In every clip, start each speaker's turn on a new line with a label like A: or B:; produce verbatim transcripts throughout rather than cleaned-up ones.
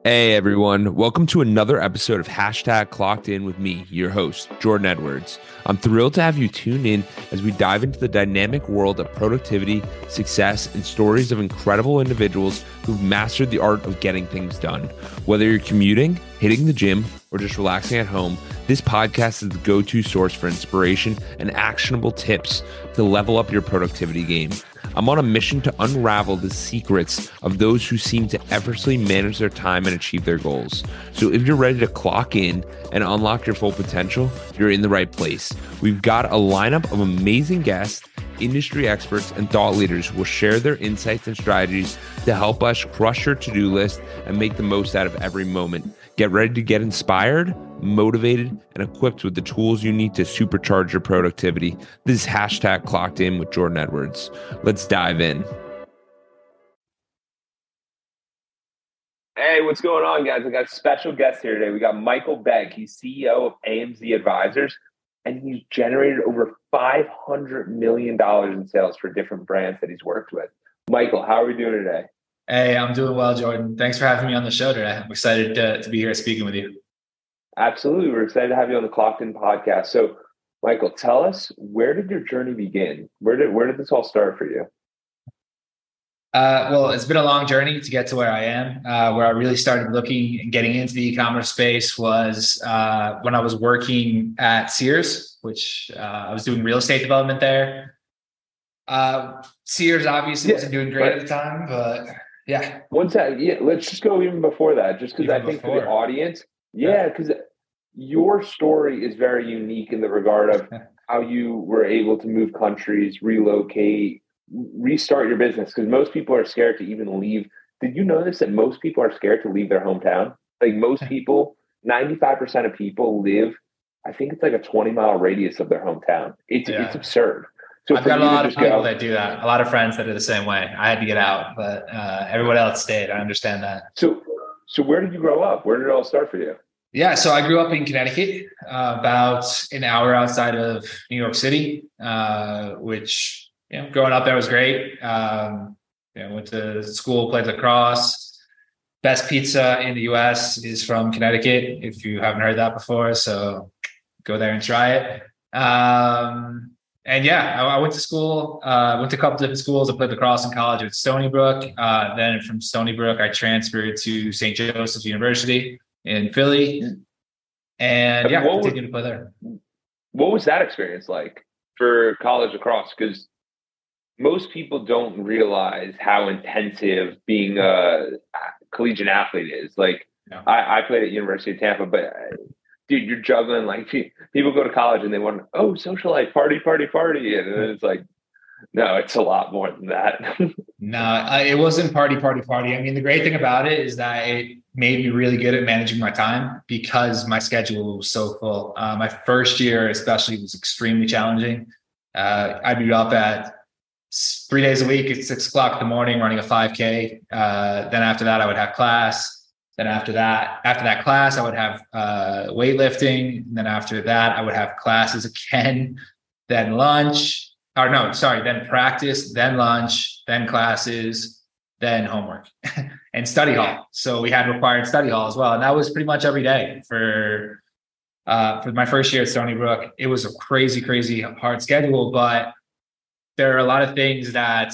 A: Hey everyone, welcome to another episode of Hashtag Clocked In with me, your host, Jordan Edwards. I'm thrilled to have you tune in as we dive into the dynamic world of productivity, success, and stories of incredible individuals who've mastered the art of getting things done. Whether you're commuting, hitting the gym, or just relaxing at home, this podcast is the go-to source for inspiration and actionable tips to level up your productivity game. I'm on a mission to unravel the secrets of those who seem to effortlessly manage their time and achieve their goals. So if you're ready to clock in and unlock your full potential, you're in the right place. We've got a lineup of amazing guests, industry experts, and thought leaders who will share their insights and strategies to help us crush your to-do list and make the most out of every moment. Get ready to get inspired, motivated, and equipped with the tools you need to supercharge your productivity. This is Hashtag Clocked In with Jordan Edwards. Let's dive in. Hey, what's going on, guys? I got a special guest here today. We got Michael Begg. He's C E O of A M Z Advisors, and he's generated over five hundred million dollars in sales for different brands that he's worked with. Michael, how are we doing today?
B: Hey, I'm doing well, Jordan. Thanks for having me on the show today. I'm excited to, to be here speaking with you.
A: Absolutely. We're excited to have you on the Clocked In podcast. So, Michael, tell us, where did your journey begin? Where did where did this all start for you?
B: Uh, well, it's been a long journey to get to where I am. Uh, where I really started looking and getting into the e-commerce space was uh, when I was working at Sears, which uh, I was doing real estate development there. Uh, Sears obviously yeah, wasn't doing great at the time, but yeah.
A: One second. Yeah, let's just go even before that, just because I think before. For the audience, yeah, because yeah. your story is very unique in the regard of how you were able to move countries, relocate, restart your business, because most people are scared to even leave. Did you notice that most people are scared to leave their hometown? Like most people, ninety-five percent of people live, I think it's like a twenty mile radius of their hometown. It's yeah. it's absurd.
B: So I've got a lot of people go, that do that. A lot of friends that are the same way. I had to get out, but uh, everyone else stayed. I understand that.
A: So, so where did you grow up? Where did it all start for you?
B: Yeah, so I grew up in Connecticut, uh, about an hour outside of New York City, uh, which, you know, growing up there was great. Um, you know, went to school, played lacrosse. Best pizza in the U S is from Connecticut, if you haven't heard that before. So go there and try it. Um, and yeah, I, I went to school, uh, went to a couple different schools. I played lacrosse in college at Stony Brook. Uh, then from Stony Brook, I transferred to Saint Joseph's University in Philly, and yeah, what continued to play there.
A: What was that experience like for college lacrosse? Because most people don't realize how intensive being a collegiate athlete is. Like, yeah. I, I played at University of Tampa, but uh, dude, you're juggling. Like, people go to college and they want, oh, social life, party, party, party, and then it's like, no, it's a lot more than that.
B: No, uh, it wasn't party, party, party. I mean, the great thing about it is that it made me really good at managing my time because my schedule was so full. Uh, my first year, especially, was extremely challenging. Uh, I'd be up at three days a week at six o'clock in the morning running a five K. Uh, then after that, I would have class. Then after that, after that class, I would have uh, weightlifting. And then after that, I would have classes again, then lunch. Or no, sorry, then practice, then lunch, then classes, then homework and study hall. So we had required study hall as well. And that was pretty much every day for uh, for my first year at Stony Brook. It was a crazy, crazy hard schedule, but there are a lot of things that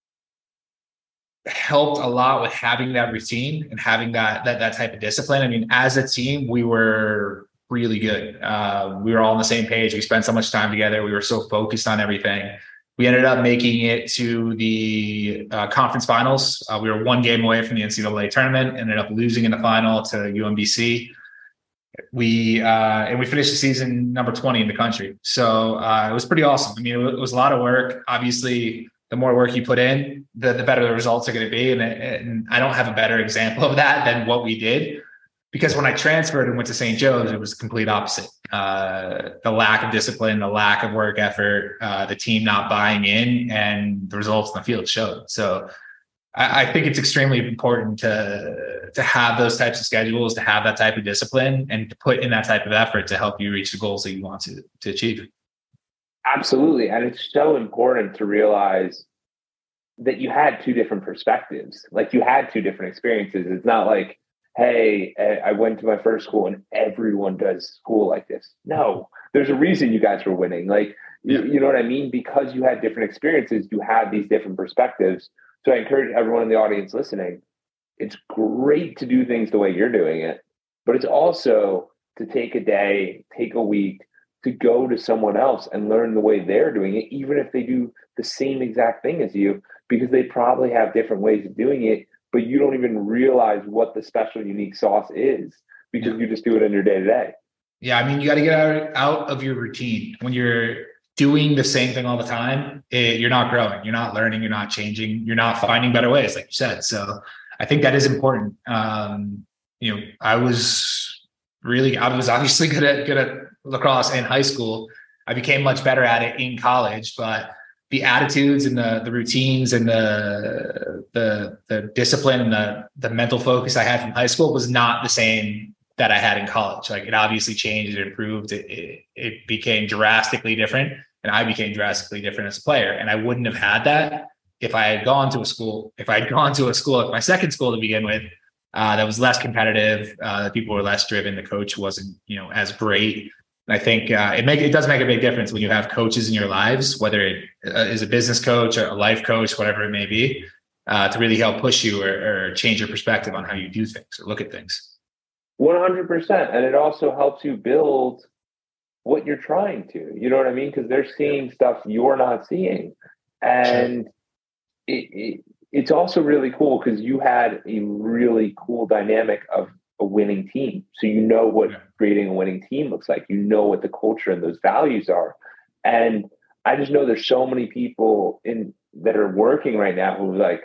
B: helped a lot with having that routine and having that that that type of discipline. I mean, as a team, we were really good. Uh, we were all on the same page. We spent so much time together. We were so focused on everything. We ended up making it to the uh, conference finals. Uh, we were one game away from the N C double A tournament, ended up losing in the final to U M B C. We uh, and we finished the season number twenty in the country. So uh, it was pretty awesome. I mean, it was a lot of work. Obviously, the more work you put in, the, the better the results are going to be. And, and I don't have a better example of that than what we did. Because when I transferred and went to Saint Joe's, it was the complete opposite. Uh, the lack of discipline, the lack of work effort, uh, the team not buying in, and the results in the field showed. So I, I think it's extremely important to, to have those types of schedules, to have that type of discipline, and to put in that type of effort to help you reach the goals that you want to, to achieve.
A: Absolutely. And it's so important to realize that you had two different perspectives. Like, you had two different experiences. It's not like
C: hey, I went to my first school and everyone does school like this. No, there's a reason you guys were winning. Like, yeah. you, you know what I mean? Because you had different experiences, you had these different perspectives. So I encourage everyone in the audience listening, it's great to do things the way you're doing it, but it's also to take a day, take a week, to go to someone else and learn the way they're doing it, even if they do the same exact thing as you, because they probably have different ways of doing it, but you don't even realize what the special, unique sauce is because yeah. you just do it in your day to day.
B: Yeah. I mean, you got to get out, out of your routine. When you're doing the same thing all the time, it, you're not growing, you're not learning, you're not changing, you're not finding better ways, like you said. So I think that is important. Um, you know, I was really, I was obviously good at, good at lacrosse in high school. I became much better at it in college, but the attitudes and the the routines and the the the discipline and the the mental focus I had from high school was not the same that I had in college. Like, it obviously changed, it improved, it, it, it became drastically different, and I became drastically different as a player. And I wouldn't have had that if I had gone to a school, if I'd gone to a school, like my second school to begin with, uh, that was less competitive, uh, people were less driven, the coach wasn't, you know, as great. And I think uh, it make it does make a big difference when you have coaches in your lives, whether it uh, is a business coach or a life coach, whatever it may be, uh, to really help push you or, or change your perspective on how you do things or look at things.
C: one hundred percent. And it also helps you build what you're trying to, you know what I mean? Because they're seeing stuff you're not seeing. And sure. it, it, it's also really cool because you had a really cool dynamic of a winning team. So you know what yeah. creating a winning team looks like. You know what the culture and those values are. And I just know there's so many people in that are working right now who are like,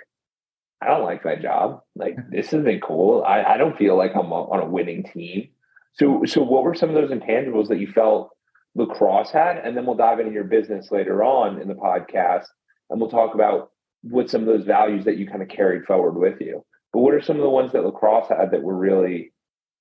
C: I don't like my job. Like, this isn't cool. I, I don't feel like I'm on a winning team. So, so what were some of those intangibles that you felt lacrosse had? And then we'll dive into your business later on in the podcast, and we'll talk about what some of those values that you kind of carried forward with you. But what are some of the ones that lacrosse had that were really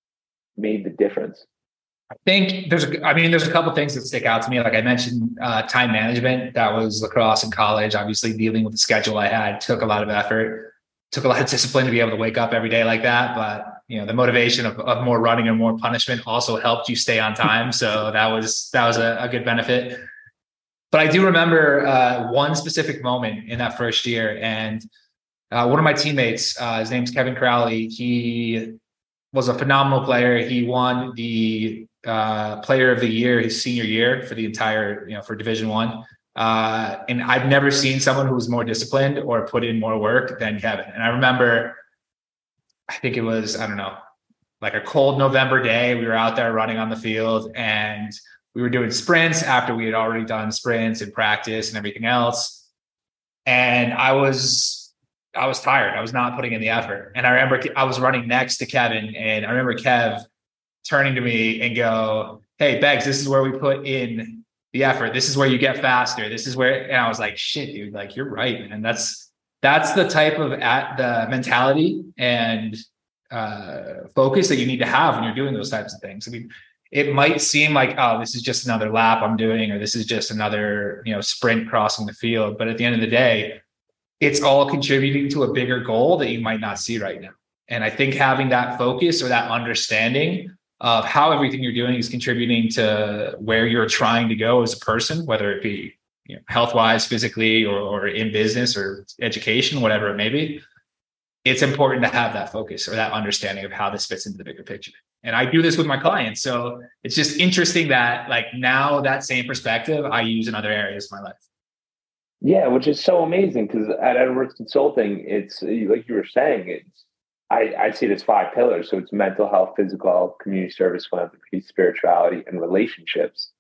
C: made the difference?
B: I think there's, I mean, there's a couple of things that stick out to me. Like I mentioned, uh, time management. That was lacrosse in college. Obviously, dealing with the schedule I had took a lot of effort, took a lot of discipline to be able to wake up every day like that. But, you know, the motivation of, of more running and more punishment also helped you stay on time. So that was, that was a, a good benefit. But I do remember uh, one specific moment in that first year. And uh, one of my teammates, uh, his name's Kevin Crowley. He was a phenomenal player. He won the uh, player of the year his senior year for the entire, you know, for Division One. Uh, and I've never seen someone who was more disciplined or put in more work than Kevin. And I remember, I think it was, I don't know, like a cold November day. We were out there running on the field and we were doing sprints after we had already done sprints and practice and everything else. And I was, I was tired. I was not putting in the effort. And I remember I was running next to Kevin, and I remember Kev turning to me and go, "Hey, Beggs, this is where we put in the effort. This is where you get faster. This is where," and I was like, shit, dude, like, you're right, man. That's, that's the type of at the mentality and uh, focus that you need to have when you're doing those types of things. I mean, it might seem like, oh, this is just another lap I'm doing, or this is just another, you know, sprint crossing the field. But at the end of the day, it's all contributing to a bigger goal that you might not see right now. And I think having that focus or that understanding of how everything you're doing is contributing to where you're trying to go as a person, whether it be, you know, health-wise, physically, or, or in business or education, whatever it may be, it's important to have that focus or that understanding of how this fits into the bigger picture. And I do this with my clients. So it's just interesting that, like, now that same perspective I use in other areas of my life.
C: Yeah, which is so amazing because at Edwards Consulting, it's like you were saying, it's I, I see it as five pillars. So it's mental health, physical health, community service, philanthropy, spirituality, and relationships.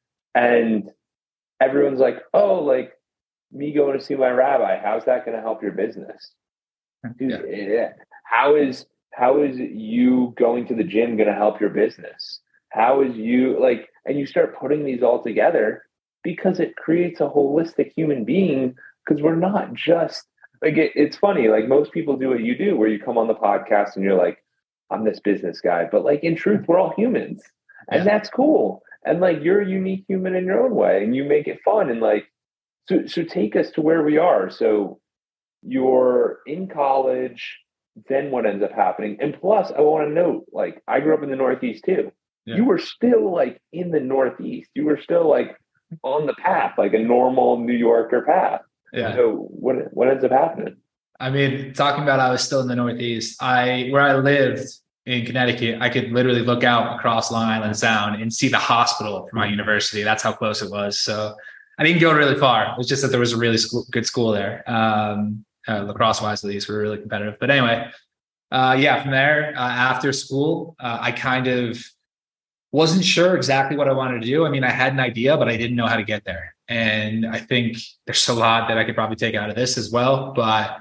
C: And everyone's like, oh, like me going to see my rabbi, how's that going to help your business? Dude, yeah. How is how is you going to the gym going to help your business? How is you like, and you start putting these all together, because it creates a holistic human being, because we're not just like, it, it's funny, like most people do what you do, where you come on the podcast and you're like, I'm this business guy, but like in truth, we're all humans, and yeah. that's cool. And like, you're a unique human in your own way, and you make it fun. And like, so, so take us to where we are. So you're in college then what ends up happening? And plus, I want to note, like, I grew up in the Northeast too. Yeah. You were still like in the Northeast. You were still like on the path, like a normal New Yorker path. Yeah. So what what ends up happening?
B: I mean, talking about I was still in the Northeast. I where I lived in Connecticut, I could literally look out across Long Island Sound and see the hospital for my university. That's how close it was. So I didn't go really far. It was just that there was a really school, good school there. Um, uh, lacrosse wise, at least, we were really competitive. But anyway, uh, yeah, from there, uh, after school, uh, I kind of wasn't sure exactly what I wanted to do. I mean, I had an idea, but I didn't know how to get there. And I think there's a lot that I could probably take out of this as well. But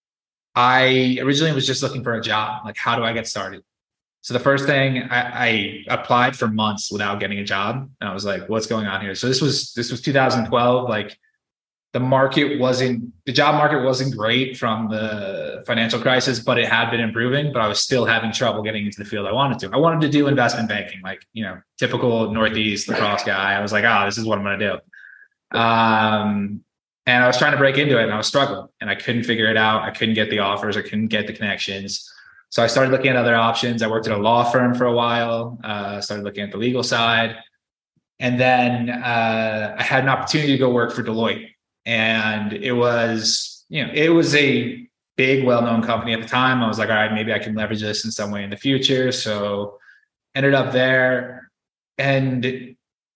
B: I originally was just looking for a job. Like, how do I get started? So the first thing I, I applied for months without getting a job. And I was like, what's going on here? So this was, this was two thousand twelve. Like the market wasn't, the job market wasn't great from the financial crisis, but it had been improving, but I was still having trouble getting into the field I wanted to. I wanted to do investment banking, like, you know, typical Northeast lacrosse guy. I was like, oh, this is what I'm going to do. Um, and I was trying to break into it and I was struggling and I couldn't figure it out. I couldn't get the offers. I couldn't get the connections. So I started looking at other options. I worked at a law firm for a while, uh, started looking at the legal side. And then uh, I had an opportunity to go work for Deloitte. And it was, you know, it was a big, well-known company at the time. I was like, all right, maybe I can leverage this in some way in the future. So ended up there. And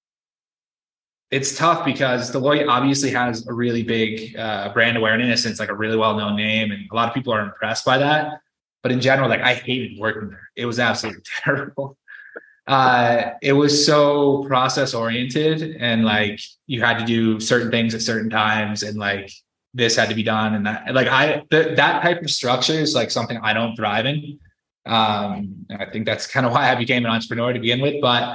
B: it's tough because Deloitte obviously has a really big uh, brand awareness. And it's like a really well-known name. And a lot of people are impressed by that. But in general, like I hated working there. It was absolutely terrible. Uh, it was so process oriented and like you had to do certain things at certain times and like this had to be done. And that, like I, th- that type of structure is like something I don't thrive in. Um, and I think that's kind of why I became an entrepreneur to begin with. But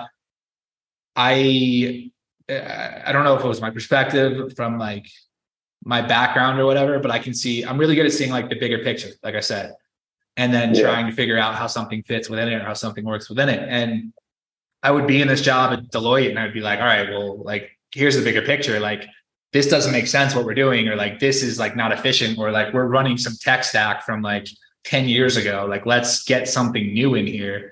B: I, I don't know if it was my perspective from like my background or whatever, but I can see, I'm really good at seeing like the bigger picture, like I said. And then yeah. trying to figure out how something fits within it or how something works within it. And I would be in this job at Deloitte and I would be like, all right, well, like, here's the bigger picture. Like, this doesn't make sense what we're doing, or like, this is like not efficient, or like, we're running some tech stack from like ten years ago. Like, let's get something new in here.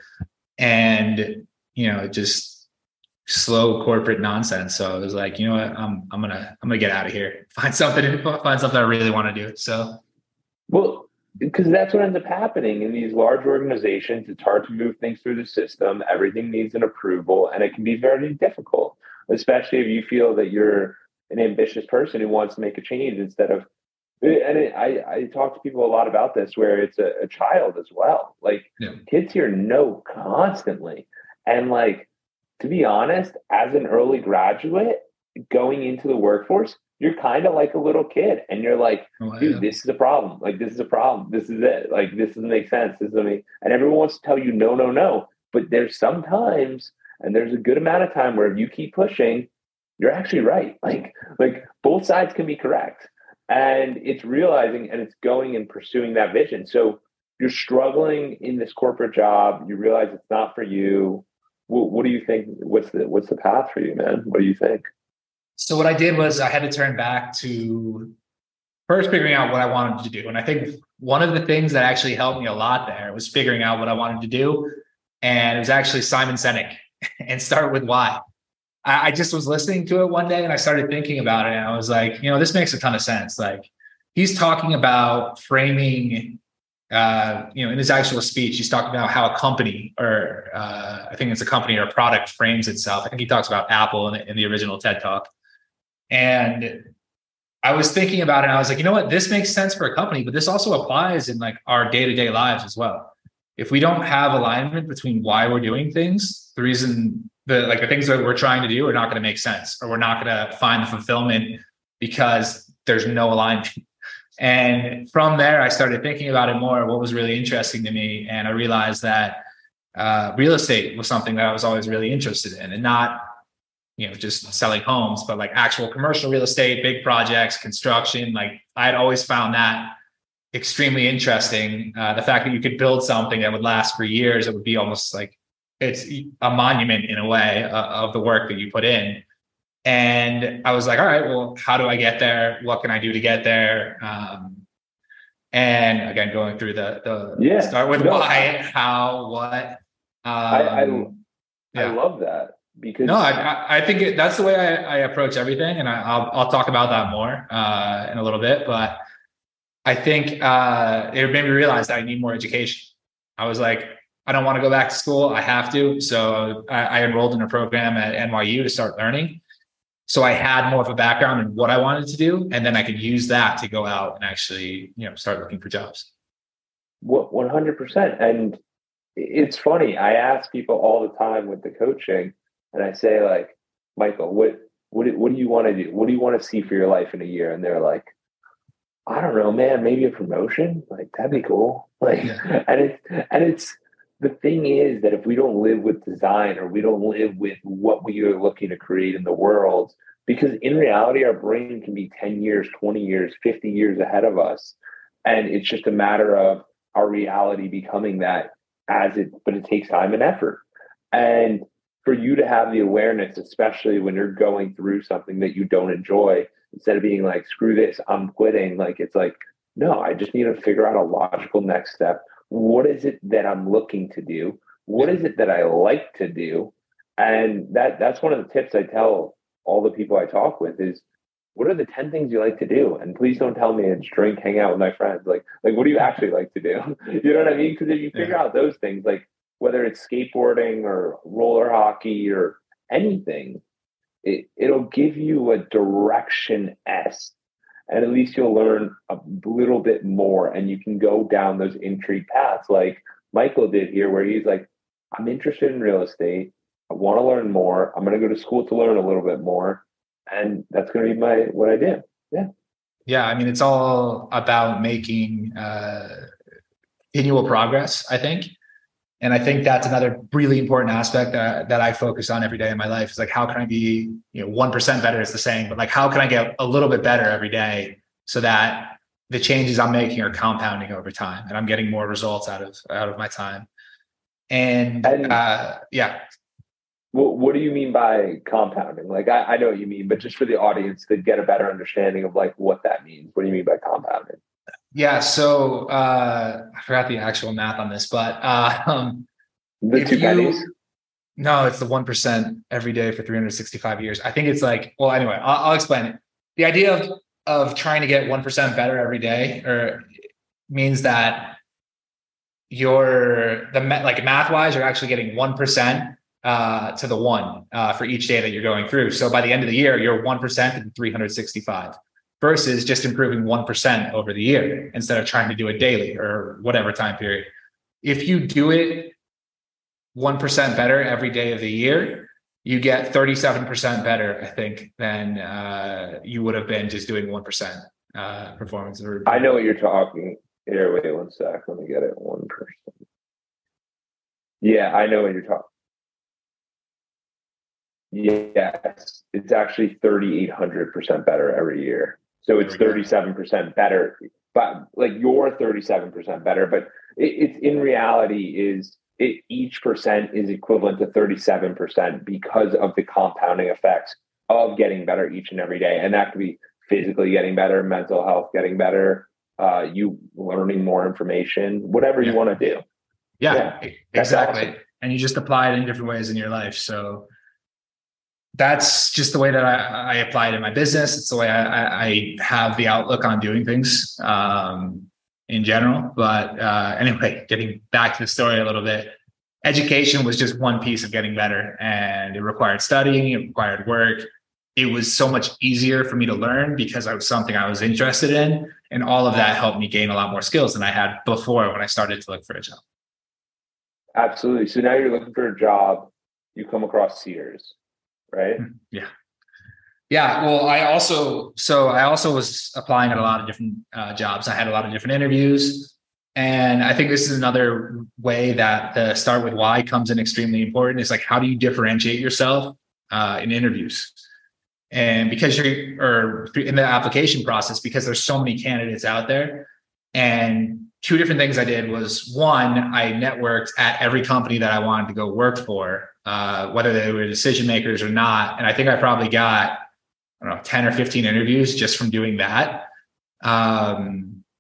B: And, you know, just slow corporate nonsense. So it was like, you know what, I'm, I'm going to, I'm going to get out of here, find something, find something I really want to do. So,
C: well, because that's what ends up happening in these large organizations. It's hard to move things through the system. Everything needs an approval, and it can be very difficult, especially if you feel that you're an ambitious person who wants to make a change instead of, and it, I, I talk to people a lot about this where it's a, a child as well. Like yeah. kids here know constantly. And like, to be honest, as an early graduate going into the workforce, you're kind of like a little kid and you're like, oh, dude, yeah. this is a problem. Like, this is a problem. This is it. Like, this doesn't make sense. This doesn't make, and everyone wants to tell you no, no, no. But there's sometimes, and there's a good amount of time where if you keep pushing, you're actually right. Like, like both sides can be correct. And it's realizing, and it's going and pursuing that vision. So you're struggling in this corporate job. You realize it's not for you. What, what do you think? What's the, what's the path for you, man? What do you think?
B: So what I did was I had to turn back to first figuring out what I wanted to do. And I think one of the things that actually helped me a lot there was figuring out what I wanted to do. And it was actually Simon Sinek and Start With Why. I, I just was listening to it one day and I started thinking about it. And I was like, you know, this makes a ton of sense. Like he's talking about framing, uh, you know, in his actual speech, he's talking about how a company or uh, I think it's a company or a product frames itself. I think he talks about Apple in, in the original TED Talk. And I was thinking about it and I was like, you know what, this makes sense for a company, but this also applies in like our day-to-day lives as well. If we don't have alignment between why we're doing things, the reason the like the things that we're trying to do are not going to make sense, or we're not going to find the fulfillment because there's no alignment. And from there, I started thinking about it more, what was really interesting to me. And I realized that uh, real estate was something that I was always really interested in, and not you know, just selling homes, but like actual commercial real estate, big projects, construction. Like I had always found that extremely interesting. Uh, the fact that you could build something that would last for years, it would be almost like it's a monument in a way uh, of the work that you put in. And I was like, all right, well, how do I get there? What can I do to get there? Um, And again, going through the, the
C: yeah,
B: start with
C: no,
B: why, how, what. Um,
C: I, I,
B: yeah.
C: I love that because
B: no, I, I think it, that's the way I, I approach everything. And I, I'll, I'll talk about that more uh, in a little bit, but I think uh, it made me realize that I need more education. I was like, I don't want to go back to school. I have to. So I, I enrolled in a program at N Y U to start learning. So I had more of a background in what I wanted to do. And then I could use that to go out and actually, you know, start looking for jobs.
C: one hundred percent. And it's funny. I ask people all the time with the coaching and I say like, Michael, what, what, what do you want to do? What do you want to see for your life in a year? And they're like, I don't know, man, maybe a promotion. Like, that'd be cool. Like, yeah. and it's, and it's, the thing is that if we don't live with design or we don't live with what we are looking to create in the world, because in reality, our brain can be ten years, twenty years, fifty years ahead of us. And it's just a matter of our reality becoming that as it, but it takes time and effort. And for you to have the awareness, especially when you're going through something that you don't enjoy, instead of being like, screw this, I'm quitting. Like, it's like, no, I just need to figure out a logical next step. What is it that I'm looking to do? What is it that I like to do? And that that's one of the tips I tell all the people I talk with is, what are the ten things you like to do? And please don't tell me it's drink, hang out with my friends. Like, like what do you actually like to do? You know what I mean? Because if you figure yeah. out those things, like whether it's skateboarding or roller hockey or anything, it, it'll give you a direction S. And at least you'll learn a little bit more and you can go down those intrigue paths like Michael did here, where he's like, I'm interested in real estate. I want to learn more. I'm going to go to school to learn a little bit more. And that's going to be my, what I do. Yeah.
B: Yeah. I mean, it's all about making uh, continual progress, I think. And I think that's another really important aspect that, that I focus on every day in my life is like, how can I be, you know, one percent better is the saying, but like, how can I get a little bit better every day so that the changes I'm making are compounding over time and I'm getting more results out of, out of my time. And, and uh, yeah.
C: What, what do you mean by compounding? Like, I, I know what you mean, but just for the audience to get a better understanding of like what that means. What do you mean by compounding?
B: Yeah. So uh, I forgot the actual math on this, but uh, um,
C: the two you, pennies.
B: No, it's the one percent every day for three hundred sixty-five years. I think it's like, well, anyway, I'll, I'll explain it. The idea of, of trying to get one percent better every day or means that you're the like math wise, you're actually getting one percent uh, to the one uh, for each day that you're going through. So by the end of the year, you're one percent in three hundred sixty-five. Versus just improving one percent over the year instead of trying to do it daily or whatever time period. If you do it one percent better every day of the year, you get thirty-seven percent better, I think, than uh, you would have been just doing one percent uh, performance.
C: I know what you're talking. Here, wait one sec. Let me get it. one percent. Yeah, I know what you're talking. Yes, it's actually thirty-eight hundred percent better every year. So it's thirty-seven percent better, but like you're thirty-seven percent better, but it, it's in reality is it, each percent is equivalent to thirty-seven percent because of the compounding effects of getting better each and every day. And that could be physically getting better, mental health getting better, uh, you learning more information, whatever yeah. you want to do.
B: Yeah, yeah exactly. Awesome. And you just apply it in different ways in your life. So that's just the way that I, I apply it in my business. It's the way I, I have the outlook on doing things um, in general. But uh, anyway, getting back to the story a little bit, education was just one piece of getting better, and it required studying, it required work. It was so much easier for me to learn because it was something I was interested in. And all of that helped me gain a lot more skills than I had before when I started to look for a job.
C: Absolutely. So now you're looking for a job, you come across Sears. Right.
B: Yeah. Yeah. Well, I also, so I also was applying at a lot of different uh, jobs. I had a lot of different interviews. And I think this is another way that the start with why comes in extremely important. It's like, how do you differentiate yourself uh, in interviews? And because you're, or in the application process, because there's so many candidates out there. And two different things I did was one, I networked at every company that I wanted to go work for. Uh, whether they were decision makers or not. And I think I probably got, I don't know, ten or fifteen interviews just from doing that. Um,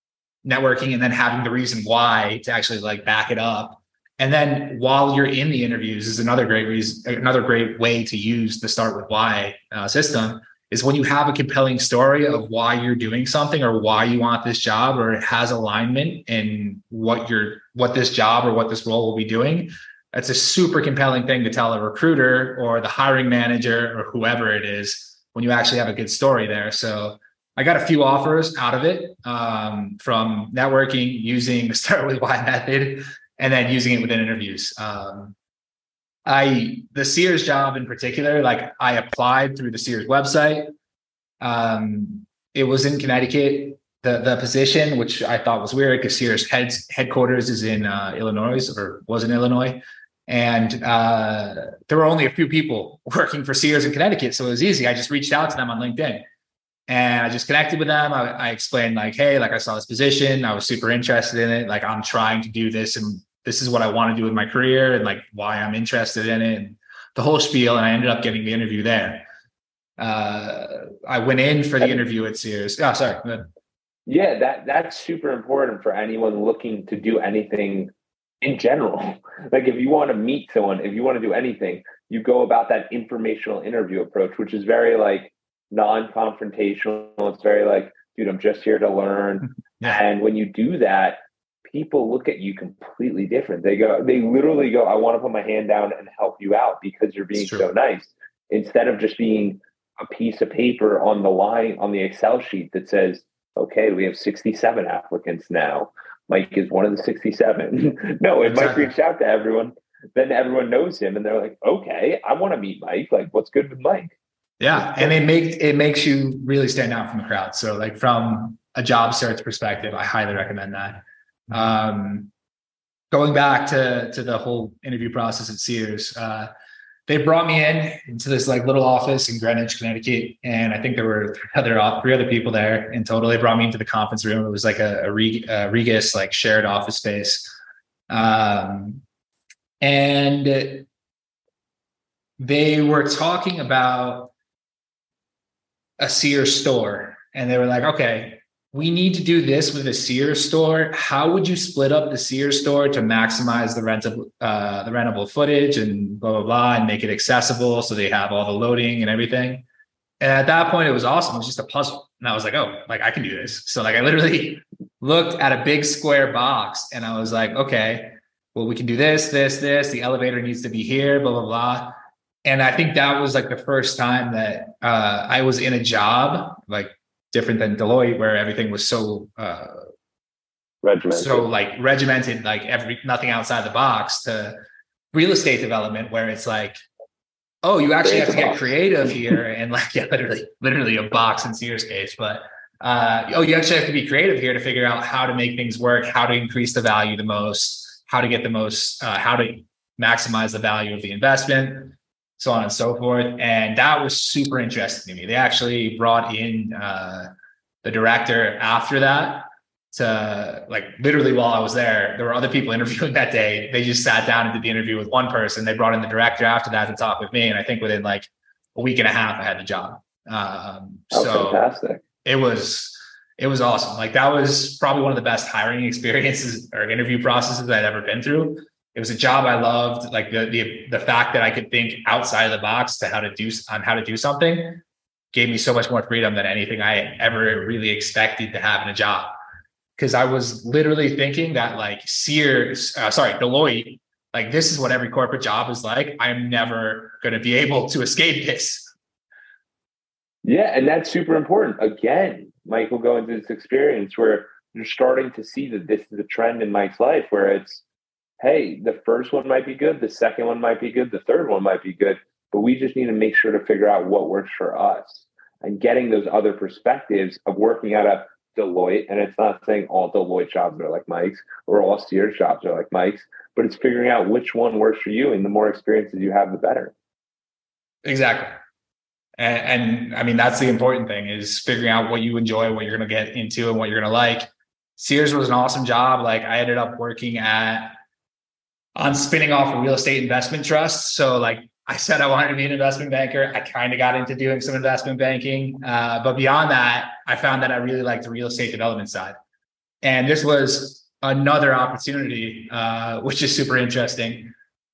B: networking and then having the reason why to actually like back it up. And then while you're in the interviews is another great reason, another great way to use the start with why uh, system is when you have a compelling story of why you're doing something or why you want this job, or it has alignment in what you're, what this job or what this role will be doing. That's a super compelling thing to tell a recruiter or the hiring manager or whoever it is when you actually have a good story there. So I got a few offers out of it um, from networking, using the start with why method, and then using it within interviews. Um, I, the Sears job in particular, like I applied through the Sears website. Um, it was in Connecticut, the, the position, which I thought was weird because Sears heads, headquarters is in uh, Illinois, or was in Illinois. And uh, there were only a few people working for Sears in Connecticut. So it was easy. I just reached out to them on LinkedIn. And I just connected with them. I, I explained like, hey, like I saw this position. I was super interested in it. Like I'm trying to do this and this is what I want to do with my career and like why I'm interested in it and the whole spiel. And I ended up getting the interview there. Uh, I went in for the interview at Sears. Oh, sorry. Go ahead.
C: Yeah, that that's super important for anyone looking to do anything in general. Like if you want to meet someone, if you want to do anything, you go about that informational interview approach, which is very like non-confrontational. It's very like, dude, I'm just here to learn. Yeah. And when you do that, people look at you completely different. They go, they literally go, I want to put my hand down and help you out because you're being so nice. Instead of just being a piece of paper on the line, on the Excel sheet that says, okay, we have sixty-seven applicants now. Mike is one of the sixty-seven. No, if exactly. Mike reached out to everyone, then everyone knows him and they're like, okay, I want to meet Mike. Like, what's good with Mike?
B: Yeah. And it makes, it makes you really stand out from the crowd. So like from a job search perspective, I highly recommend that. Um, going back to, to the whole interview process at Sears, uh, they brought me in into this like little office in Greenwich, Connecticut. And I think there were three other, three other people there in total. They brought me into the conference room. It was like a, a, Reg, a Regus, like shared office space. Um, and they were talking about a Sears store. And they were like, okay, we need to do this with a Sears store. How would you split up the Sears store to maximize the rentable, uh, the rentable footage and blah, blah, blah, and make it accessible so they have all the loading and everything. And at that point, it was awesome. It was just a puzzle. And I was like, oh, like I can do this. So like I literally looked at a big square box and I was like, okay, well, we can do this, this, this. The elevator needs to be here, blah, blah, blah. And I think that was like the first time that uh, I was in a job, like different than Deloitte, where everything was so, uh,
C: regimented.
B: so like regimented, like every, nothing outside the box, to real estate development, where it's like, oh, you actually have to get creative here. And like, yeah, literally, literally a box in Sears case, but uh, oh, you actually have to be creative here to figure out how to make things work, how to increase the value the most, how to get the most, uh, how to maximize the value of the investment, so on and so forth. And that was super interesting to me. They actually brought in uh, the director after that to, like, literally while I was there, there were other people interviewing that day. They just sat down and did the interview with one person. They brought in the director after that to talk with me. And I think within like a week and a half, I had the job. Um,
C: oh,
B: so
C: fantastic.
B: It was, it was awesome. Like that was probably one of the best hiring experiences or interview processes I'd ever been through. It was a job I loved. Like the, the, the fact that I could think outside of the box to how to do on how to do something gave me so much more freedom than anything I ever really expected to have in a job. Cause I was literally thinking that like Sears, uh, sorry, Deloitte, like this is what every corporate job is like. I'm never going to be able to escape this.
C: Yeah. And that's super important. Again, Mike will go into this experience where you're starting to see that this is a trend in Mike's life where it's, hey, the first one might be good, the second one might be good, the third one might be good, but we just need to make sure to figure out what works for us and getting those other perspectives of working at a Deloitte. And it's not saying all Deloitte jobs are like Mike's or all Sears jobs are like Mike's, but it's figuring out which one works for you. And the more experiences you have, the better.
B: Exactly. And, and I mean, that's the important thing is figuring out what you enjoy, what you're going to get into and what you're going to like. Sears was an awesome job. Like I ended up working at on spinning off a real estate investment trust. So like I said, I wanted to be an investment banker. I kind of got into doing some investment banking. Uh, but beyond that, I found that I really liked the real estate development side. And this was another opportunity, uh, which is super interesting.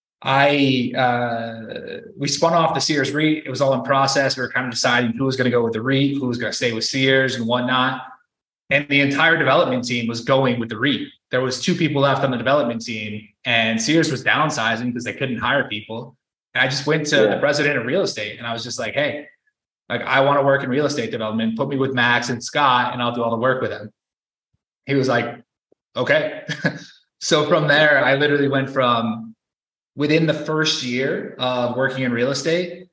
B: I uh, we spun off the Sears REIT. It was all in process. We were kind of deciding who was going to go with the REIT, who was going to stay with Sears and whatnot. And the entire development team was going with the REIT. There was two people left on the development team, and Sears was downsizing because they couldn't hire people. And I just went to yeah. the president of real estate, and I was just like, hey, like I want to work in real estate development. Put me with Max and Scott, and I'll do all the work with them. He was like, okay. So from there, I literally went from within the first year of working in real estate,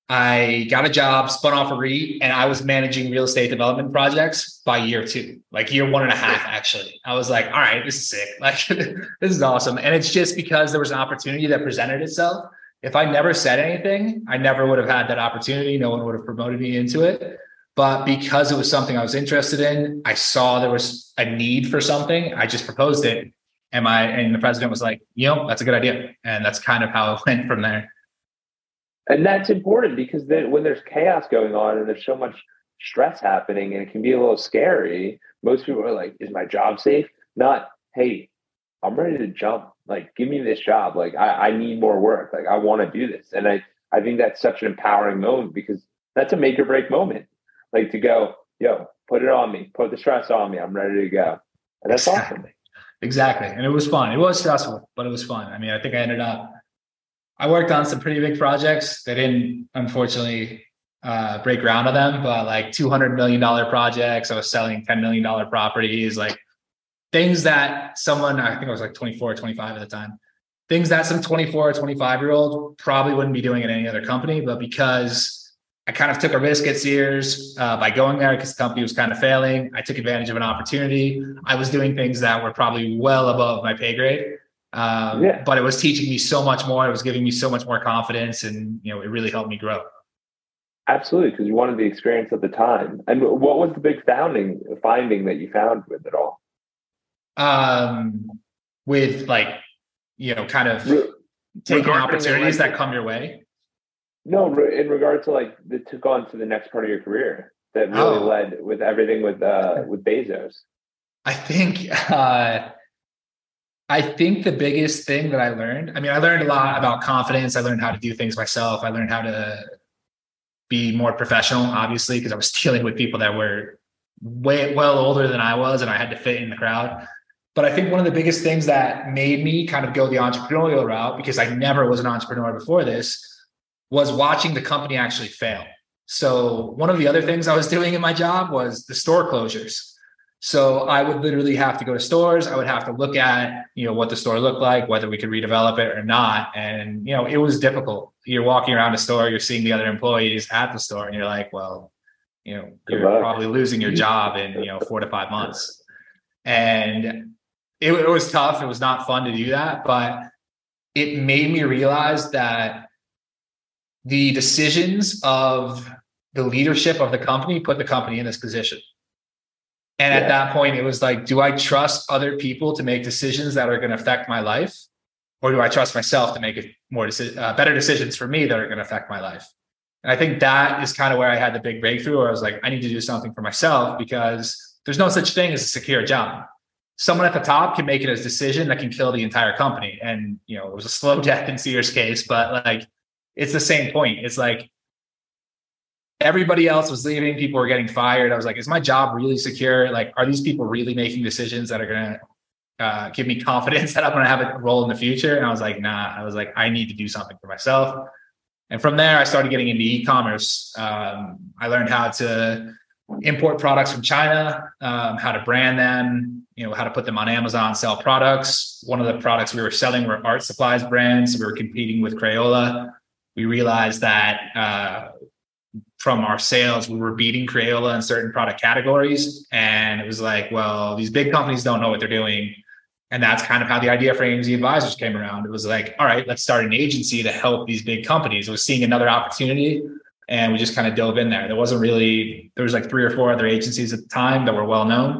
B: I got a job, spun off a REIT, and I was managing real estate development projects by year two, like year one and a half, actually. I was like, all right, this is sick. Like, this is awesome. And it's just because there was an opportunity that presented itself. If I never said anything, I never would have had that opportunity. No one would have promoted me into it. But because it was something I was interested in, I saw there was a need for something. I just proposed it. And my, and the president was like, you know, that's a good idea. And that's kind of how it went from there.
C: And that's important because then when there's chaos going on and there's so much stress happening and it can be a little scary, most people are like, is my job safe? Not, hey, I'm ready to jump. Like, give me this job. Like, I, I need more work. Like, I want to do this. And I, I think that's such an empowering moment because that's a make or break moment. Like to go, yo, put it on me, put the stress on me. I'm ready to go. And that's
B: exactly.
C: awesome.
B: Exactly. And it was fun. It was stressful, but it was fun. I mean, I think I ended up, I worked on some pretty big projects. They didn't, unfortunately, uh, break ground on them, but like two hundred million dollars projects. I was selling ten million dollars properties, like things that someone, I think I was like twenty-four or twenty-five at the time, things that some twenty-four or twenty-five year old probably wouldn't be doing at any other company. But because I kind of took a risk at Sears uh, by going there because the company was kind of failing, I took advantage of an opportunity. I was doing things that were probably well above my pay grade. Um, yeah. But it was teaching me so much more. It was giving me so much more confidence, and you know, it really helped me grow.
C: Absolutely, because you wanted the experience at the time. And what was the big founding finding that you found with it all?
B: Um, with like, you know, kind of Re- taking opportunities that come your way.
C: No, in regard to like that took on to the next part of your career that really oh. led with everything with uh, with Bezos.
B: I think. Uh, I think the biggest thing that I learned, I mean, I learned a lot about confidence. I learned how to do things myself. I learned how to be more professional, obviously, because I was dealing with people that were way well older than I was, and I had to fit in the crowd. But I think one of the biggest things that made me kind of go the entrepreneurial route, because I never was an entrepreneur before this, was watching the company actually fail. So one of the other things I was doing in my job was the store closures. So I would literally have to go to stores. I would have to look at, you know, what the store looked like, whether we could redevelop it or not. And, you know, it was difficult. You're walking around a store, you're seeing the other employees at the store, and you're like, well, you know, you're probably losing your job in, you know, four to five months. And it, it was tough. It was not fun to do that, but it made me realize that the decisions of the leadership of the company put the company in this position. And yeah. at that point, it was like, do I trust other people to make decisions that are going to affect my life? Or do I trust myself to make more deci- uh, better decisions for me that are going to affect my life? And I think that is kind of where I had the big breakthrough, where I was like, I need to do something for myself, because there's no such thing as a secure job. Someone at the top can make it a decision that can kill the entire company. And, you know, it was a slow death in Sears' case, but like, it's the same point. It's like, everybody else was leaving. People were getting fired. I was like, is my job really secure? Like, are these people really making decisions that are going to uh, give me confidence that I'm going to have a role in the future? And I was like, nah, I was like, I need to do something for myself. And from there, I started getting into e-commerce. Um, I learned how to import products from China, um, how to brand them, you know, how to put them on Amazon, sell products. One of the products we were selling were art supplies brands. We were competing with Crayola. We realized that, uh, from our sales, we were beating Crayola in certain product categories. And it was like, well, these big companies don't know what they're doing. And that's kind of how the idea for A M Z Advisors came around. It was like, all right, let's start an agency to help these big companies. I was seeing another opportunity, and we just kind of dove in there. There wasn't really, there was like three or four other agencies at the time that were well known.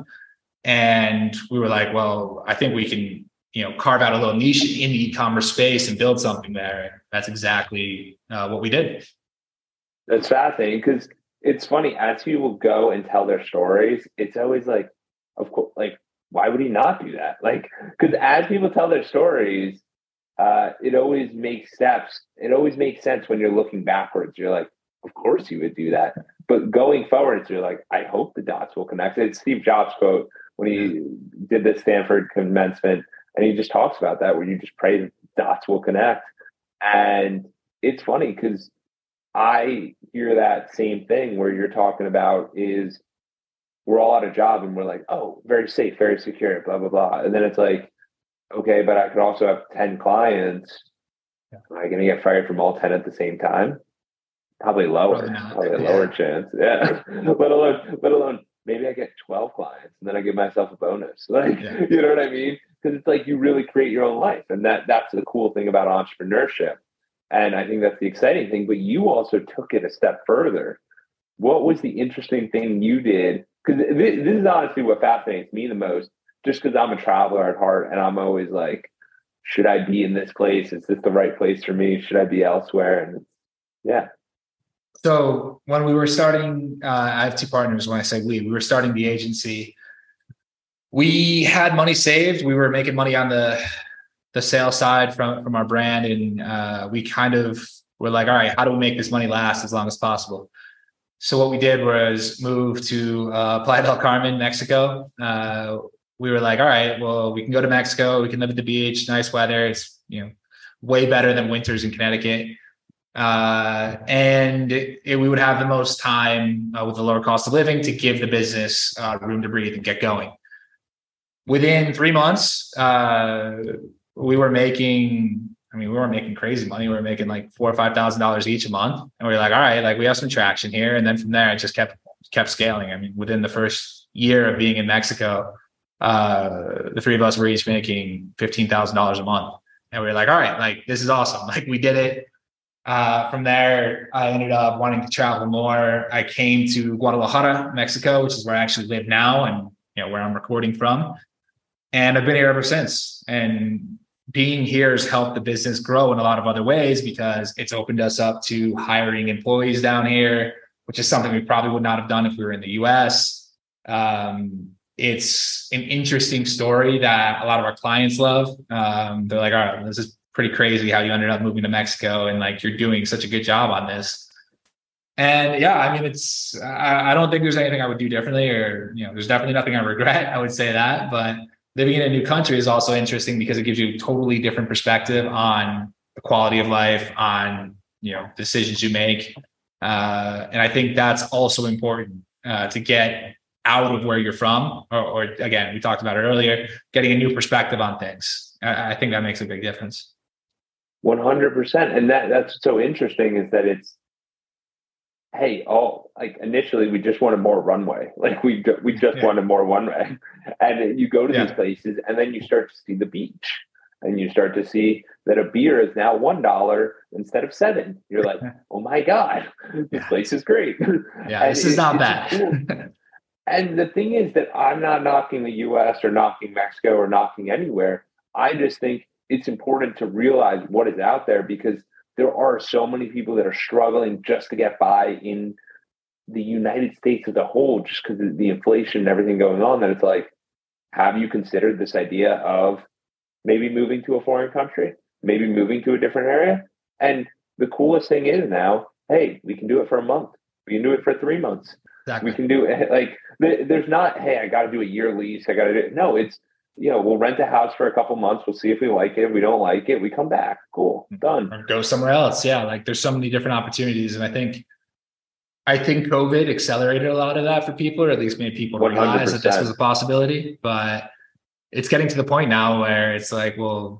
B: And we were like, well, I think we can, you know, carve out a little niche in the e-commerce space and build something there. And that's exactly uh, what we did.
C: That's fascinating, because it's funny, as people go and tell their stories, it's always like, of course, like why would he not do that? Like, because as people tell their stories, uh, it always makes steps. It always makes sense when you're looking backwards. You're like, of course you would do that. But going forwards, you're like, I hope the dots will connect. It's Steve Jobs' quote when he did the Stanford commencement, and he just talks about that, where you just pray that dots will connect. And it's funny because I hear that same thing where you're talking about is we're all out of job and we're like, oh, very safe, very secure, blah, blah, blah. And then it's like, okay, but I could also have ten clients. Am I going to get fired from all ten at the same time? Probably lower, probably, probably a lower yeah. chance. Yeah. let alone, let alone maybe I get twelve clients and then I give myself a bonus. Like, yeah. you know what I mean? Because it's like you really create your own life. And that that's the cool thing about entrepreneurship. And I think that's the exciting thing. But you also took it a step further. What was the interesting thing you did? Because this, this is honestly what fascinates me the most, just because I'm a traveler at heart and I'm always like, should I be in this place? Is this the right place for me? Should I be elsewhere? And yeah.
B: So when we were starting, uh, I have two partners. When I say we, we were starting the agency. We had money saved. We were making money on the the sales side from, from our brand. And uh, we kind of were like, all right, how do we make this money last as long as possible? So what we did was move to uh, Playa del Carmen, Mexico. Uh, we were like, all right, well, we can go to Mexico. We can live at the beach, nice weather. It's, you know, way better than winters in Connecticut. Uh, and it, it, we would have the most time uh, with the lower cost of living to give the business uh, room to breathe and get going. Within three months, uh, we were making, I mean, we weren't making crazy money. We were making like four or five thousand dollars each a month. And we were like, all right, like we have some traction here. And then from there, it just kept, kept scaling. I mean, within the first year of being in Mexico, uh, the three of us were each making fifteen thousand dollars a month. And we were like, all right, like this is awesome. Like we did it. Uh, from there, I ended up wanting to travel more. I came to Guadalajara, Mexico, which is where I actually live now and, you know, where I'm recording from. And I've been here ever since. And being here has helped the business grow in a lot of other ways because it's opened us up to hiring employees down here, which is something we probably would not have done if we were in the U S. Um, it's an interesting story that a lot of our clients love. Um, they're like, all right, this is pretty crazy how you ended up moving to Mexico and like you're doing such a good job on this. And yeah, I mean, it's, I, I don't think there's anything I would do differently, or, you know, there's definitely nothing I regret. I would say that, but living in a new country is also interesting because it gives you a totally different perspective on the quality of life, on, you know, decisions you make. Uh, and I think that's also important uh, to get out of where you're from, or, or again, we talked about it earlier, getting a new perspective on things. I, I think that makes a big difference.
C: one hundred percent. And that that's so interesting is that it's, hey, oh, like initially we just wanted more runway. Like we we just yeah. wanted more runway. And you go to yeah. these places and then you start to see the beach and you start to see that a beer is now one dollar instead of seven. You're like, oh my God, this yeah. place is great.
B: Yeah, this is it, not bad.
C: Cool. And the thing is that I'm not knocking the U S or knocking Mexico or knocking anywhere. I just think it's important to realize what is out there because there are so many people that are struggling just to get by in the United States as a whole, just because of the inflation and everything going on, that it's like, have you considered this idea of maybe moving to a foreign country, maybe moving to a different area? And the coolest thing is now, hey, we can do it for a month. We can do it for three months. Exactly. We can do it like, there's not, hey, I got to do a year lease. I got to do it. No, it's, you know, we'll rent a house for a couple months. We'll see if we like it. If we don't like it, we come back. Cool. Done.
B: Or go somewhere else. Yeah. Like there's so many different opportunities. And I think, I think COVID accelerated a lot of that for people, or at least made people realize one hundred percent that this was a possibility. But it's getting to the point now where it's like, well,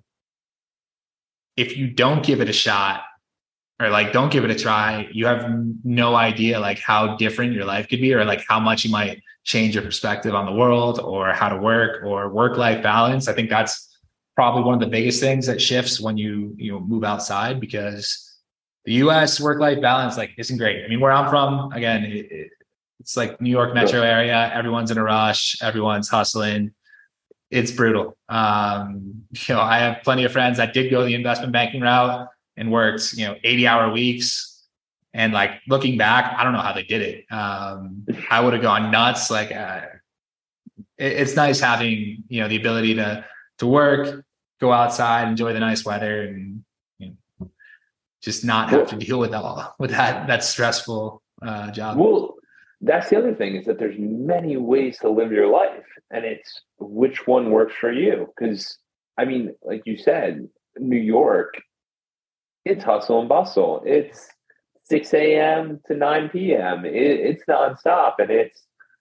B: if you don't give it a shot, or like, don't give it a try, you have no idea like how different your life could be, or like how much you might change your perspective on the world, or how to work, or work-life balance. I think that's probably one of the biggest things that shifts when you, you know, move outside, because the U S work-life balance like isn't great. I mean, where I'm from, again, it, it, it's like New York metro area. Everyone's in a rush. Everyone's hustling. It's brutal. Um, you know, I have plenty of friends that did go the investment banking route and worked, you know, eighty hour weeks. And like looking back, I don't know how they did it. Um, I would have gone nuts. Like, uh, it, it's nice having, you know, the ability to, to work, go outside, enjoy the nice weather, and you know, just not have to deal with all with that, that stressful uh, job.
C: Well, that's the other thing, is that there's many ways to live your life, and it's which one works for you. Because I mean, like you said, New York, it's hustle and bustle. It's six a.m. to nine p.m. It, it's nonstop. And it's,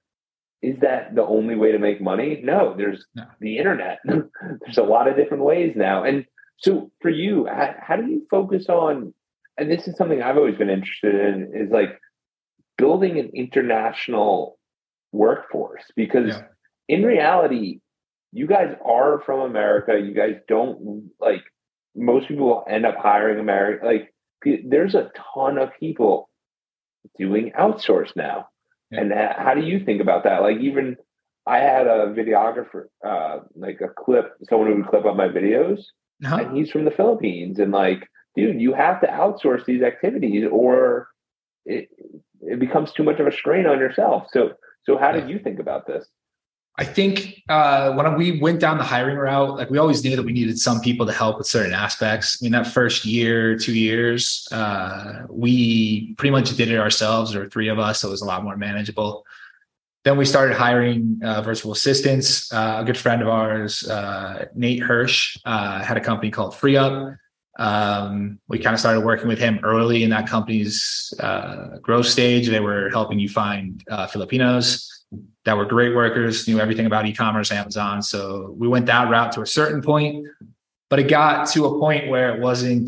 C: is that the only way to make money? No, there's no. the internet. There's a lot of different ways now. And so for you, how, how do you focus on, and this is something I've always been interested in, is like building an international workforce? Because yeah. in reality, you guys are from America. You guys don't, like, most people end up hiring American. Like, there's a ton of people doing outsource now. Yeah. And how do you think about that? Like, even I had a videographer, uh, like a clip, someone who would clip up my videos, uh-huh. and he's from the Philippines. And like, dude, you have to outsource these activities, or it it becomes too much of a strain on yourself. So, so how did you think about this?
B: I think uh, when we went down the hiring route, like, we always knew that we needed some people to help with certain aspects. I mean, that first year, two years, uh, we pretty much did it ourselves. There were three of us, so it was a lot more manageable. Then we started hiring uh, virtual assistants. Uh, a good friend of ours, uh, Nate Hirsch, uh, had a company called FreeUp. Um, we kind of started working with him early in that company's uh, growth stage. They were helping you find uh, Filipinos that were great workers, knew everything about e-commerce, Amazon. So we went that route to a certain point, but it got to a point where it wasn't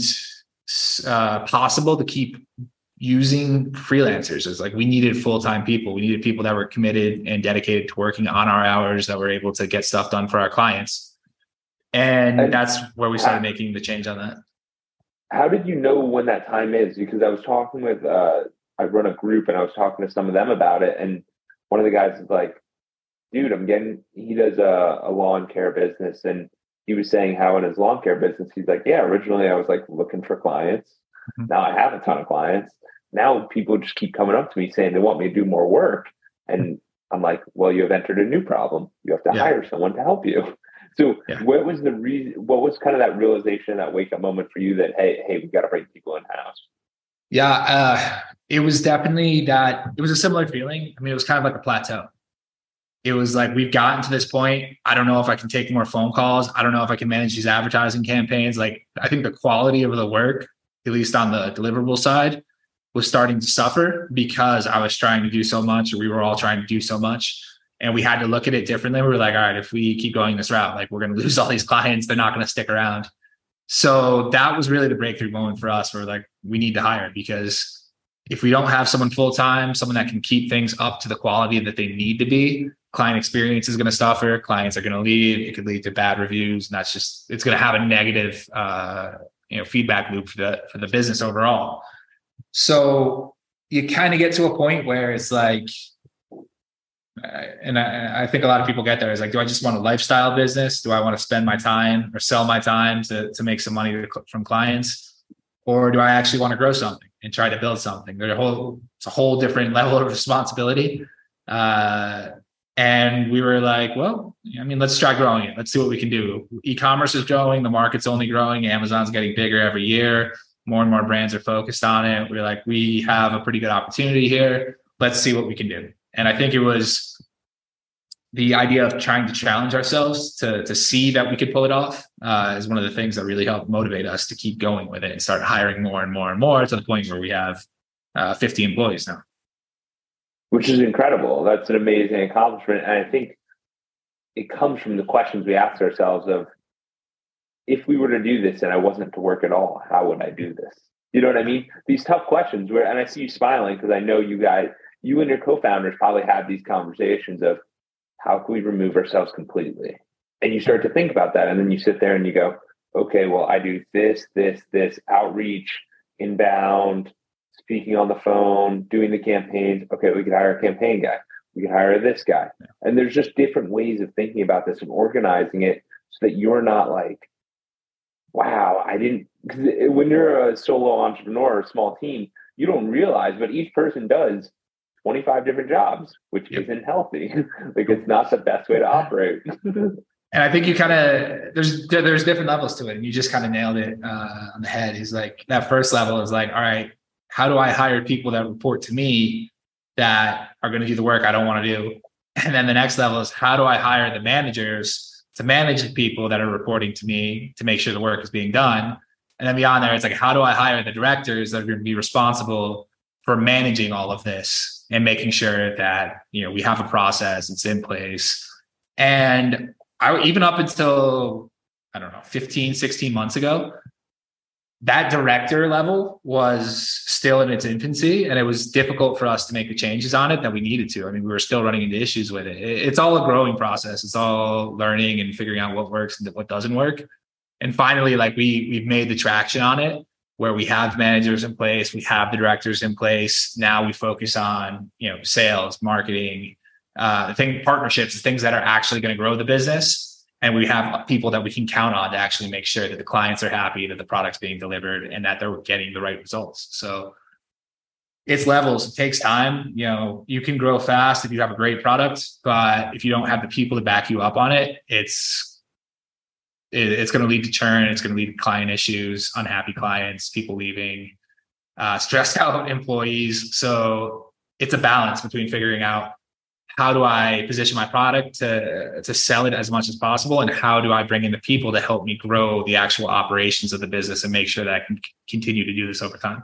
B: uh, possible to keep using freelancers. It's like, we needed full-time people. We needed people that were committed and dedicated to working on our hours, that were able to get stuff done for our clients. And, and that's where we started making the change on that.
C: How did you know when that time is? Because I was talking with, uh, I run a group, and I was talking to some of them about it. And one of the guys is like, dude, I'm getting, he does a, a lawn care business. And he was saying how in his lawn care business, he's like, yeah, originally I was like looking for clients. Mm-hmm. Now I have a ton of clients. Now people just keep coming up to me saying they want me to do more work. And I'm like, well, you have entered a new problem. You have to yeah. hire someone to help you. So yeah. what was the reason, what was kind of that realization, that wake up moment for you that, hey, hey, we got to bring people in house?
B: Yeah, uh, it was definitely that. It was a similar feeling. I mean, it was kind of like a plateau. It was like, we've gotten to this point. I don't know if I can take more phone calls. I don't know if I can manage these advertising campaigns. Like, I think the quality of the work, at least on the deliverable side, was starting to suffer because I was trying to do so much, or we were all trying to do so much. And we had to look at it differently. We were like, all right, if we keep going this route, like, we're going to lose all these clients. They're not going to stick around. So that was really the breakthrough moment for us. We're like, we need to hire, because if we don't have someone full-time, someone that can keep things up to the quality that they need to be, client experience is going to suffer. Clients are going to leave. It could lead to bad reviews. And that's just, it's going to have a negative, uh, you know, feedback loop for the, for the business overall. So you kind of get to a point where it's like, and I, I think a lot of people get there, is like, do I just want a lifestyle business? Do I want to spend my time or sell my time to, to make some money to, from clients? Or do I actually want to grow something and try to build something? There's a whole, it's a whole different level of responsibility. Uh, and we were like, well, I mean, let's try growing it. Let's see what we can do. E-commerce is growing. The market's only growing. Amazon's getting bigger every year. More and more brands are focused on it. We're like, we have a pretty good opportunity here. Let's see what we can do. And I think it was the idea of trying to challenge ourselves to, to see that we could pull it off uh, is one of the things that really helped motivate us to keep going with it and start hiring more and more and more, to the point where we have uh, fifty employees now.
C: Which is incredible. That's an amazing accomplishment. And I think it comes from the questions we asked ourselves of, if we were to do this and I wasn't to work at all, how would I do this? You know what I mean? These tough questions where, and I see you smiling because I know you guys, you and your co-founders probably have these conversations of, how can we remove ourselves completely? And you start to think about that. And then you sit there and you go, okay, well, I do this, this, this, outreach, inbound, speaking on the phone, doing the campaigns. Okay, we could hire a campaign guy. We could hire this guy. And there's just different ways of thinking about this and organizing it so that you're not like, wow, I didn't, because when you're a solo entrepreneur or a small team, you don't realize, but each person does twenty-five different jobs, which
B: Yep.
C: isn't healthy. Like it's not the best way to operate.
B: And I think you kind of, there's, there's different levels to it. And you just kind of nailed it uh, on the head. Is like that first level is like, all right, how do I hire people that report to me that are going to do the work I don't want to do? And then the next level is, how do I hire the managers to manage the people that are reporting to me to make sure the work is being done? And then beyond there, it's like, how do I hire the directors that are going to be responsible for managing all of this and making sure that, you know, we have a process, it's in place. And I, even up until, I don't know, fifteen, sixteen months ago, that director level was still in its infancy, and it was difficult for us to make the changes on it that we needed to. I mean, we were still running into issues with it. It's all a growing process. It's all learning and figuring out what works and what doesn't work. And finally, like we, we've made the traction on it where we have managers in place, we have the directors in place. Now we focus on, you know, sales, marketing, uh, the thing, partnerships, the things that are actually going to grow the business. And we have people that we can count on to actually make sure that the clients are happy, that the product's being delivered, and that they're getting the right results. So it's levels. It takes time. You know, you can grow fast if you have a great product, but if you don't have the people to back you up on it, it's it, it's going to lead to churn. It's going to lead to client issues, unhappy clients, people leaving, uh, stressed out employees. So it's a balance between figuring out, how do I position my product to, to sell it as much as possible? And how do I bring in the people to help me grow the actual operations of the business and make sure that I can continue to do this over time?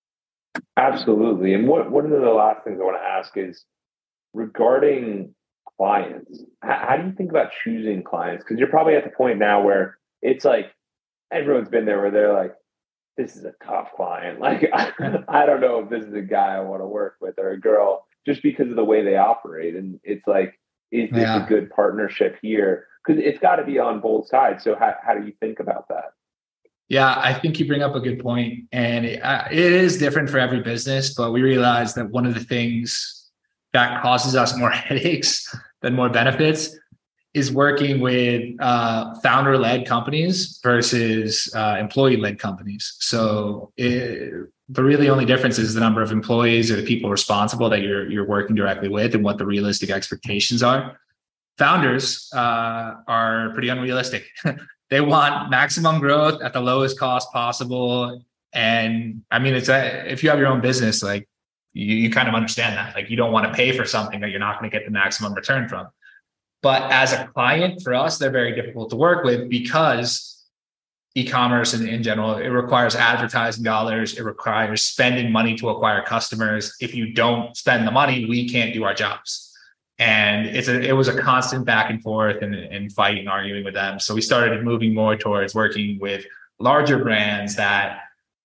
C: Absolutely. And what, one of the last things I want to ask is regarding clients. How, how do you think about choosing clients? Because you're probably at the point now where it's like, everyone's been there where they're like, this is a tough client. Like, I, I don't know if this is a guy I want to work with or a girl, just because of the way they operate. And it's like, is this
B: Yeah.
C: a good partnership here? Because it's got to be on both sides. So how, how do you think about that?
B: Yeah, I think you bring up a good point. And it, uh, it is different for every business, but we realize that one of the things that causes us more headaches than more benefits is working with uh, founder-led companies versus uh, employee-led companies. So it, the really only difference is the number of employees or the people responsible that you're you're working directly with and what the realistic expectations are. Founders uh, are pretty unrealistic. They want maximum growth at the lowest cost possible. And I mean, it's a, if you have your own business, like you, you kind of understand that. Like you don't want to pay for something that you're not going to get the maximum return from. But as a client, for us, they're very difficult to work with because e-commerce in, in general, it requires advertising dollars. It requires spending money to acquire customers. If you don't spend the money, we can't do our jobs. And it's a, it was a constant back and forth and, and fighting, arguing with them. So we started moving more towards working with larger brands that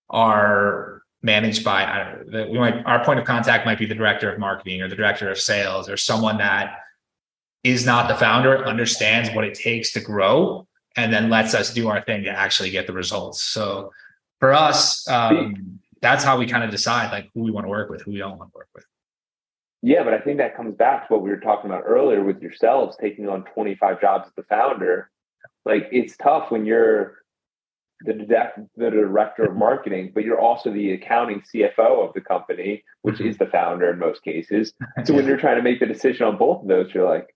B: are managed by, uh, the, we might, our point of contact might be the director of marketing or the director of sales or someone that is not the founder, understands what it takes to grow, and then lets us do our thing to actually get the results. So for us, um, that's how we kind of decide like who we want to work with, who we don't want to work with.
C: Yeah, but I think that comes back to what we were talking about earlier with yourselves taking on twenty-five jobs as the founder. Like it's tough when you're the, the director of marketing, but you're also the accounting C F O of the company, which mm-hmm. is the founder in most cases. So yeah. when you're trying to make the decision on both of those, you're like,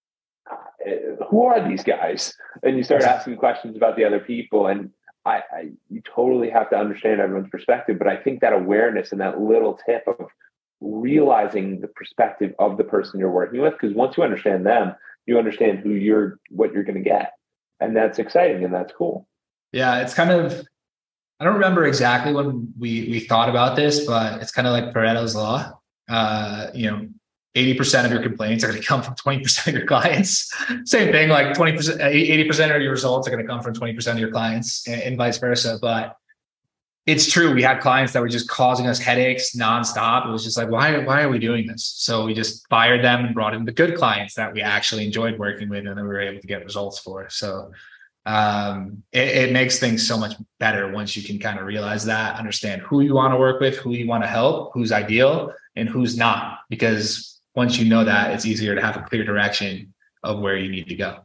C: who are these guys? And you start asking questions about the other people. And I, I you totally have to understand everyone's perspective. But I think that awareness and that little tip of realizing the perspective of the person you're working with, because once you understand them, you understand who you're, what you're going to get. And that's exciting and that's cool.
B: Yeah, it's kind of, I don't remember exactly when we we thought about this, but it's kind of like Pareto's law. Uh, you know, eighty percent of your complaints are going to come from twenty percent of your clients. Same thing, like twenty percent, eighty percent of your results are going to come from twenty percent of your clients and, and vice versa. But it's true. We had clients that were just causing us headaches nonstop. It was just like, why, why are we doing this? So we just fired them and brought in the good clients that we actually enjoyed working with and then we were able to get results for. So um, it, it makes things so much better once you can kind of realize that, understand who you want to work with, who you want to help, who's ideal and who's not. Because once you know that, it's easier to have a clear direction of where you need to go.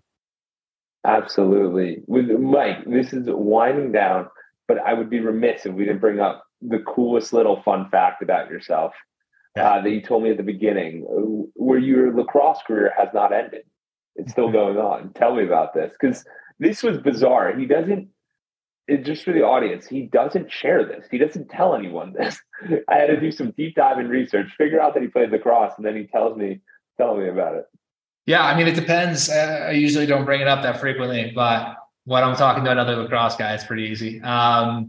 C: Absolutely. With Mike, this is winding down. But I would be remiss if we didn't bring up the coolest little fun fact about yourself.
B: yeah.
C: uh, that you told me at the beginning, where your lacrosse career has not ended. It's still going on. Tell me about this, because this was bizarre. He doesn't, it, just for the audience, he doesn't share this. He doesn't tell anyone this. I had to do some deep dive in research, figure out that he played lacrosse, and then he tells me, tell me about it.
B: Yeah, I mean, it depends. Uh, I usually don't bring it up that frequently, but when I'm talking to another lacrosse guy, it's pretty easy. Um,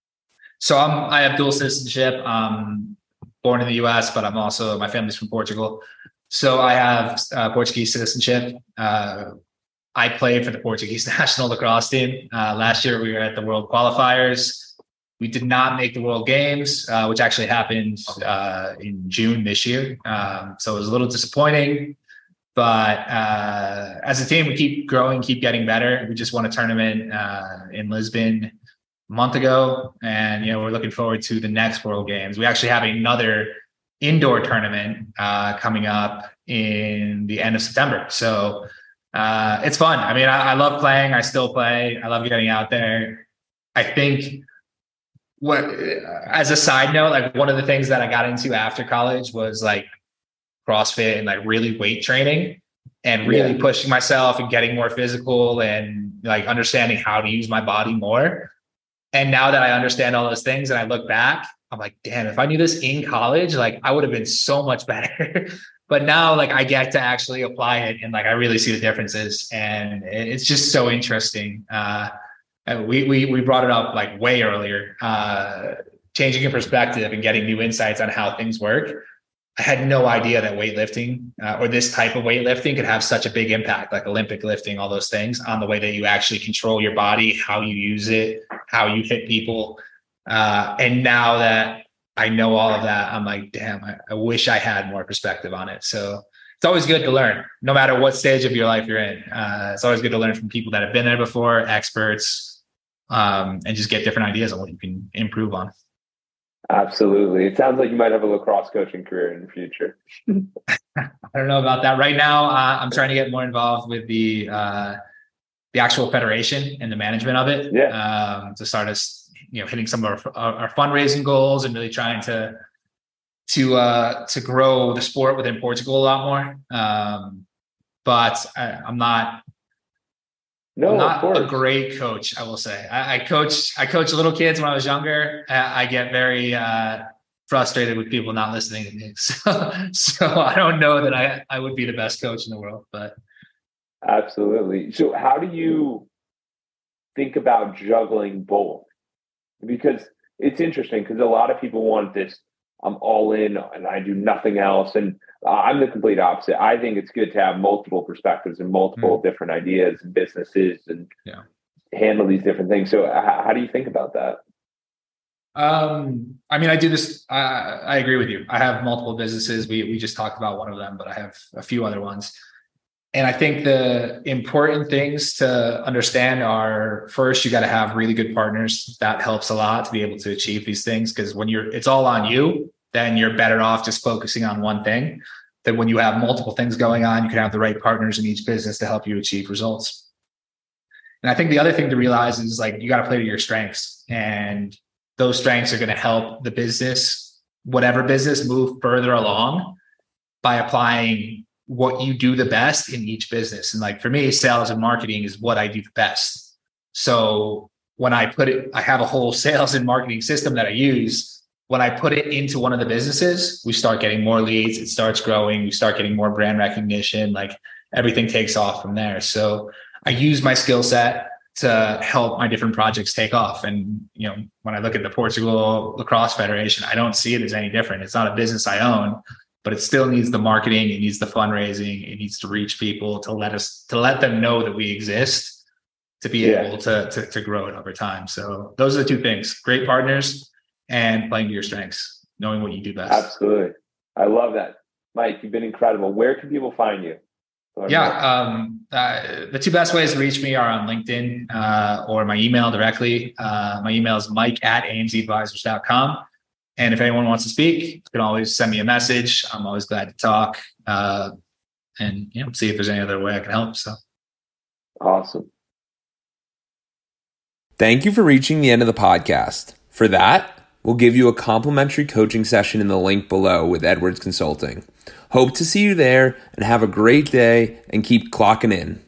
B: so I'm, I have dual citizenship. I'm born in the U S, but I'm also, my family's from Portugal. So I have uh, Portuguese citizenship. Uh, I played for the Portuguese national lacrosse team. Uh, last year, we were at the World Qualifiers. We did not make the World Games, uh, which actually happened uh, in June this year. Um, so it was a little disappointing. But uh, as a team, we keep growing, keep getting better. We just won a tournament uh, in Lisbon a month ago. And, you know, we're looking forward to the next World Games. We actually have another indoor tournament uh, coming up in the end of September. So uh, it's fun. I mean, I, I love playing. I still play. I love getting out there. I think what, as a side note, like one of the things that I got into after college was like CrossFit and like really weight training and really yeah. pushing myself and getting more physical and like understanding how to use my body more. And now that I understand all those things and I look back, I'm like, damn, if I knew this in college, like I would have been so much better. But now like I get to actually apply it and like I really see the differences, and it's just so interesting. Uh, we we we brought it up like way earlier, uh, changing your perspective and getting new insights on how things work. I had no idea that weightlifting uh, or this type of weightlifting could have such a big impact, like Olympic lifting, all those things, on the way that you actually control your body, how you use it, how you hit people. Uh, and now that I know all of that, I'm like, damn, I, I wish I had more perspective on it. So it's always good to learn, no matter what stage of your life you're in. Uh, it's always good to learn from people that have been there before, experts, um, and just get different ideas on what you can improve on.
C: Absolutely. It sounds like you might have a lacrosse coaching career in the future.
B: I don't know about that. Right now, uh, I'm trying to get more involved with the uh, the actual federation and the management of it.
C: Yeah.
B: Um, to start us, you know, hitting some of our, our fundraising goals and really trying to to uh, to grow the sport within Portugal a lot more. Um, but I, I'm not.
C: No,
B: I'm not a great coach, I will say. I, I coach I coach little kids when I was younger. I, I get very uh, frustrated with people not listening to me. So, so I don't know that I, I would be the best coach in the world, but.
C: Absolutely. So how do you think about juggling both? Because it's interesting, because a lot of people want this, I'm all in and I do nothing else. And uh, I'm the complete opposite. I think it's good to have multiple perspectives and multiple mm. different ideas and businesses and
B: yeah.
C: handle these different things. So how, how do you think about that?
B: Um, I mean, I do this. I, I agree with you. I have multiple businesses. We, we just talked about one of them, but I have a few other ones. And I think the important things to understand are, first, you got to have really good partners. That helps a lot to be able to achieve these things. Because when you're, it's all on you, then you're better off just focusing on one thing. That when you have multiple things going on, you can have the right partners in each business to help you achieve results. And I think the other thing to realize is like, you got to play to your strengths, and those strengths are going to help the business, whatever business, move further along by applying what you do the best in each business. And like for me, sales and marketing is what I do the best. So when I put it, I have a whole sales and marketing system that I use. When I put it into one of the businesses, we start getting more leads, it starts growing, we start getting more brand recognition, like everything takes off from there. So I use my skill set to help my different projects take off. And, you know, when I look at the Portugal Lacrosse Federation, I don't see it as any different. It's not a business I own, but it still needs the marketing, it needs the fundraising, it needs to reach people, to let us, to let them know that we exist, to be yeah. able to, to, to grow it over time. So those are the two things: great partners and playing to your strengths, knowing what you do best.
C: Absolutely. I love that. Mike, you've been incredible. Where can people find you?
B: Yeah. Um, uh, the two best ways to reach me are on LinkedIn uh, or my email directly. Uh, my email is mike at a m z advisors dot com. And if anyone wants to speak, you can always send me a message. I'm always glad to talk uh, and you know, see if there's any other way I can help. So
C: awesome.
A: Thank you for reaching the end of the podcast. For that, we'll give you a complimentary coaching session in the link below with Edwards Consulting. Hope to see you there and have a great day and keep clocking in.